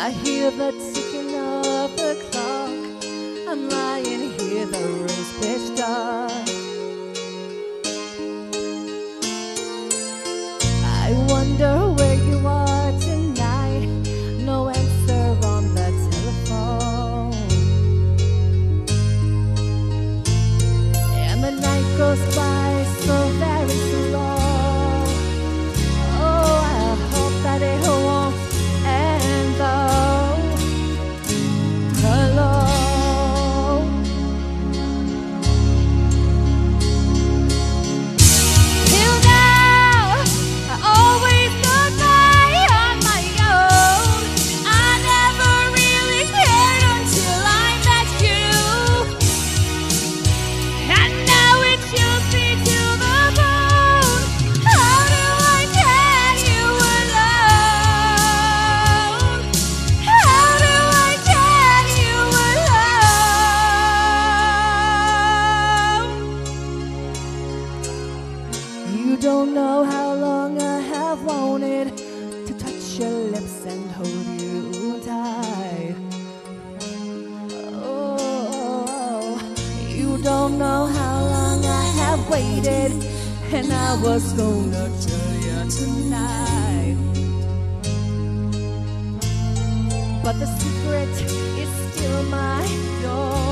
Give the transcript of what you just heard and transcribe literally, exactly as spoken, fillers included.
I hear the ticking of the clock. I'm lying here, the room's pitch dark. I wonder where you are tonight. No answer on the telephone, and the night goes by so very slow. Oh, I hope that it won't end though. Hello. Till now, I always got by on my own. I never really cared until I met you, and now it chills me to the bone. How do I tell you alone? How do I tell you alone? You don't know how long I have wanted to touch your lips and hold you tight. Oh, you don't know how long I have waited, and I was gonna tell you tonight. But the secret is still my own.